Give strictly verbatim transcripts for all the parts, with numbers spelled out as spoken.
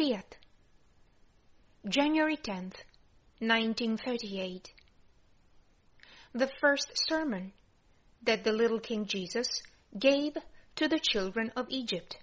Fiat, January tenth, nineteen thirty-eight. The first sermon that the little King Jesus gave to the children of Egypt.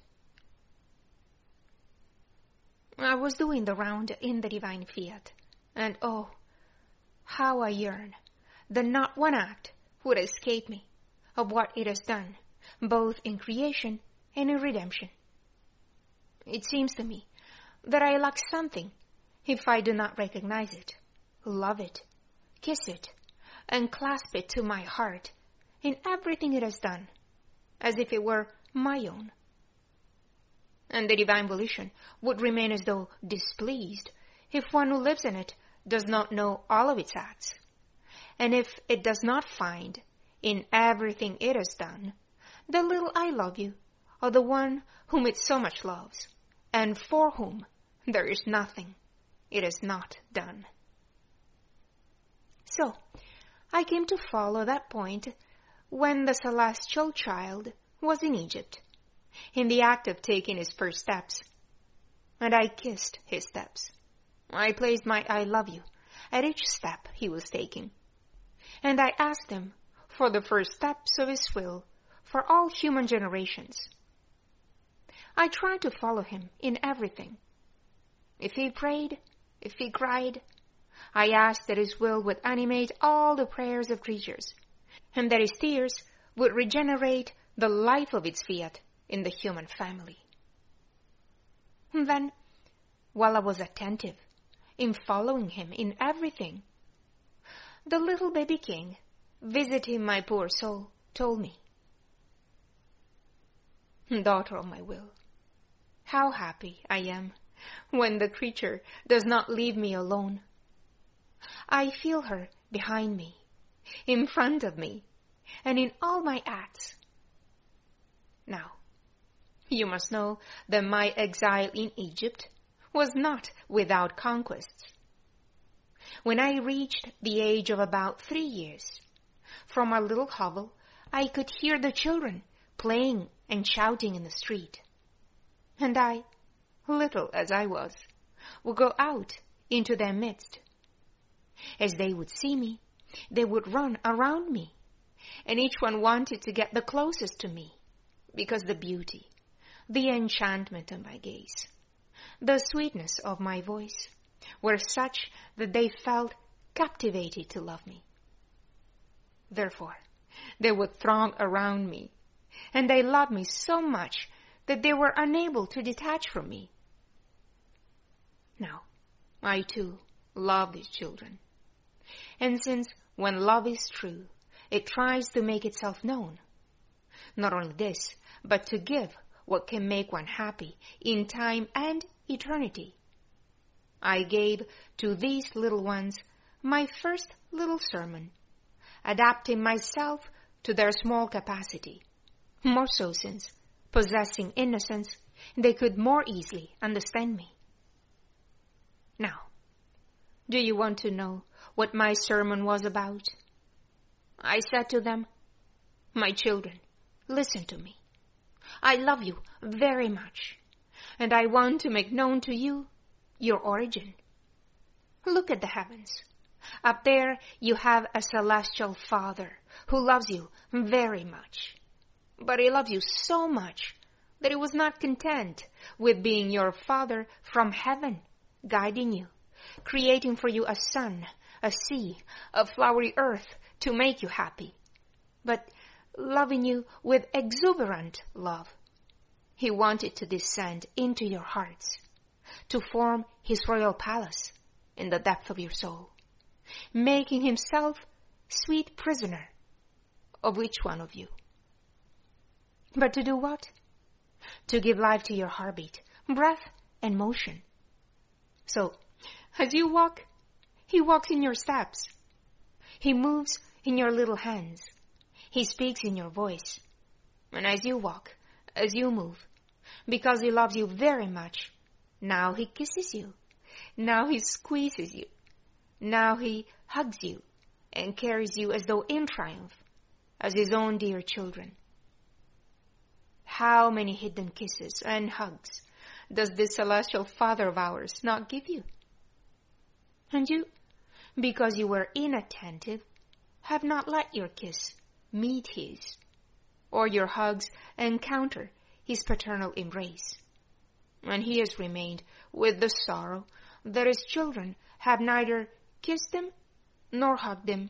I was doing the round in the divine Fiat, and oh, how I yearn that not one act would escape me of what it has done, both in creation and in redemption. It seems to me that I lack something if I do not recognize it, love it, kiss it, and clasp it to my heart in everything it has done, as if it were my own. And the divine volition would remain as though displeased if one who lives in it does not know all of its acts, and if it does not find in everything it has done the little I love you of the one whom it so much loves, and for whom there is nothing it has not done. So, I came to follow that point when the celestial child was in Egypt, in the act of taking his first steps, and I kissed his steps. I placed my I love you at each step he was taking, and I asked him for the first steps of his will for all human generations. I tried to follow him in everything. If he prayed, if he cried, I asked that his will would animate all the prayers of creatures, and that his tears would regenerate the life of its Fiat in the human family. And then, while I was attentive in following him in everything, the little baby king, visiting my poor soul, told me, "Daughter of my will, how happy I am when the creature does not leave me alone. I feel her behind me, in front of me, and in all my acts. Now, you must know that my exile in Egypt was not without conquests. When I reached the age of about three years, from our little hovel, I could hear the children playing and shouting in the street. And I, little as I was, would go out into their midst. As they would see me, they would run around me, and each one wanted to get the closest to me, because the beauty, the enchantment of my gaze, the sweetness of my voice were such that they felt captivated to love me. Therefore, they would throng around me, and they loved me so much that they were unable to detach from me. Now, I too love these children. And since when love is true, it tries to make itself known, not only this, but to give what can make one happy in time and eternity, I gave to these little ones my first little sermon, adapting myself to their small capacity, more so since, possessing innocence, they could more easily understand me. Now, do you want to know what my sermon was about? I said to them, "My children, listen to me. I love you very much, and I want to make known to you your origin. Look at the heavens. Up there you have a celestial Father who loves you very much. But he loves you so much that he was not content with being your Father from heaven, guiding you, creating for you a sun, a sea, a flowery earth to make you happy, but loving you with exuberant love. He wanted to descend into your hearts, to form his royal palace in the depth of your soul, making himself sweet prisoner of each one of you. But to do what? To give life to your heartbeat, breath, and motion. So, as you walk, he walks in your steps. He moves in your little hands. He speaks in your voice. And as you walk, as you move, because he loves you very much, now he kisses you. Now he squeezes you. Now he hugs you and carries you as though in triumph, as his own dear children. How many hidden kisses and hugs does this celestial Father of ours not give you? And you, because you were inattentive, have not let your kiss meet his, or your hugs encounter his paternal embrace. And he has remained with the sorrow that his children have neither kissed him nor hugged him.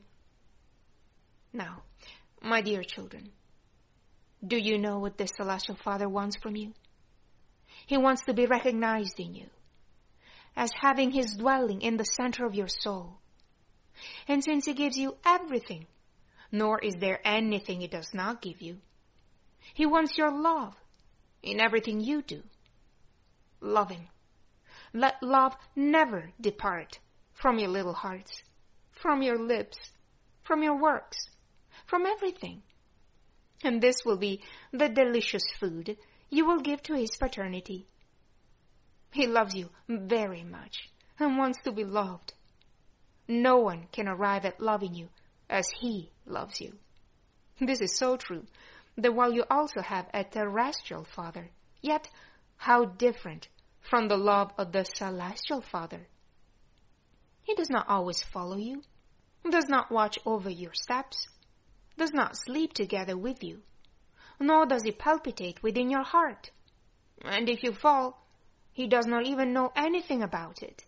Now, my dear children, do you know what this celestial Father wants from you? He wants to be recognized in you as having his dwelling in the center of your soul. And since he gives you everything, nor is there anything he does not give you, he wants your love in everything you do. Love him. Let love never depart from your little hearts, from your lips, from your works, from everything. And this will be the delicious food you will give to his paternity. He loves you very much and wants to be loved. No one can arrive at loving you as he loves you. This is so true that while you also have a terrestrial Father, yet how different from the love of the celestial Father. He does not always follow you, does not watch over your steps, does not sleep together with you, nor does he palpitate within your heart. And if you fall, he does not even know anything about it.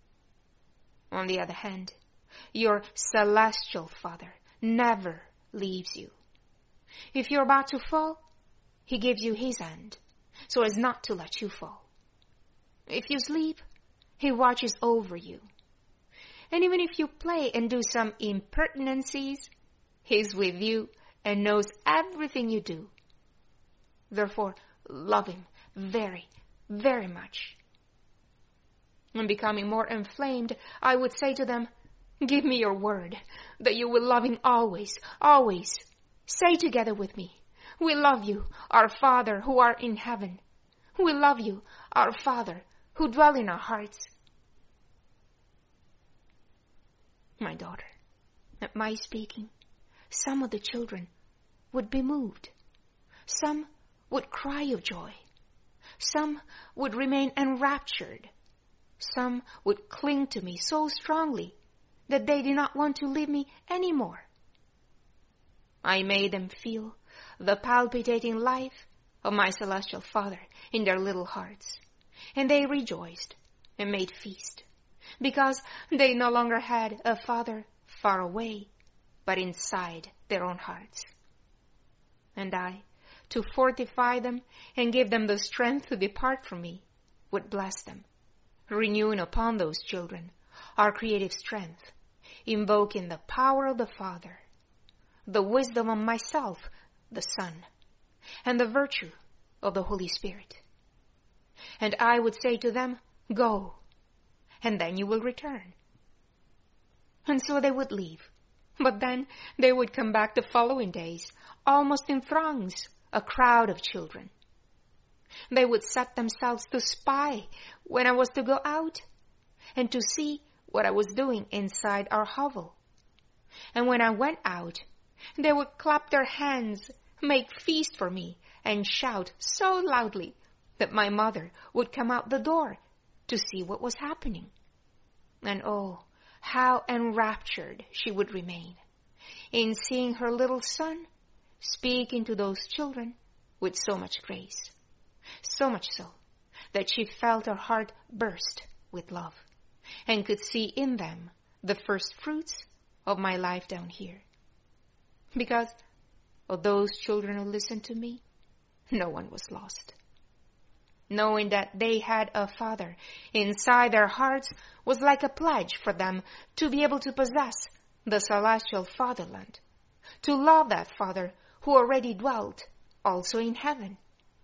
On the other hand, your celestial Father never leaves you. If you're about to fall, he gives you his hand, so as not to let you fall. If you sleep, he watches over you. And even if you play and do some impertinencies, he's with you and knows everything you do. Therefore, love him very, very much. And becoming more inflamed, I would say to them, give me your word that you will love him always, always. Say together with me, we love you, our Father who art in heaven. We love you, our Father who dwell in our hearts. My daughter, at my speaking, some of the children would be moved. Some would cry of joy. Some would remain enraptured. Some would cling to me so strongly that they did not want to leave me any more. I made them feel the palpitating life of my celestial Father in their little hearts, and they rejoiced and made feast, because they no longer had a Father far away, but inside their own hearts. And I, to fortify them and give them the strength to depart from me, would bless them, renewing upon those children our creative strength, invoking the power of the Father, the wisdom of myself, the Son, and the virtue of the Holy Spirit. And I would say to them, go, and then you will return. And so they would leave. But then they would come back the following days, almost in throngs, a crowd of children. They would set themselves to spy when I was to go out, and to see what I was doing inside our hovel. And when I went out, they would clap their hands, make feast for me, and shout so loudly that my mother would come out the door to see what was happening. And oh, how enraptured she would remain in seeing her little son speaking to those children with so much grace, so much so that she felt her heart burst with love and could see in them the first fruits of my life down here. Because of those children who listened to me, no one was lost. Knowing that they had a Father inside their hearts was like a pledge for them to be able to possess the celestial fatherland, to love that Father who already dwelt also in heaven.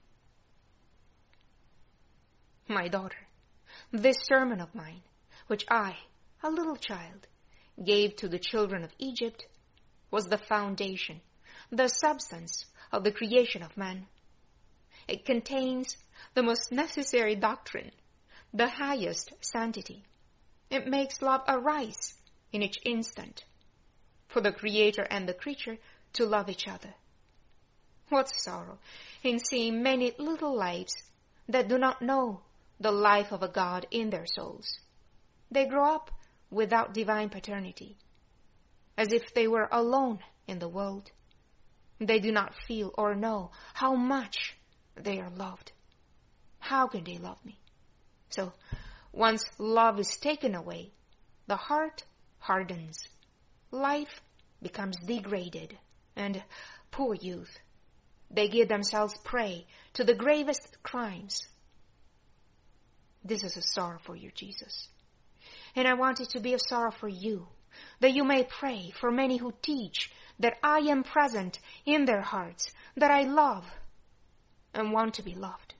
My daughter, this sermon of mine, which I, a little child, gave to the children of Egypt, was the foundation, the substance of the creation of man. It contains the most necessary doctrine, the highest sanctity. It makes love arise in each instant, for the Creator and the creature to love each other. What sorrow in seeing many little lives that do not know the life of a God in their souls. They grow up without divine paternity, as if they were alone in the world. They do not feel or know how much they are loved. How can they love me? So, once love is taken away, the heart hardens. Life becomes degraded, and poor youth, they give themselves prey to the gravest crimes. This is a sorrow for you, Jesus. And I want it to be a sorrow for you, that you may pray for many who teach that I am present in their hearts, that I love and want to be loved.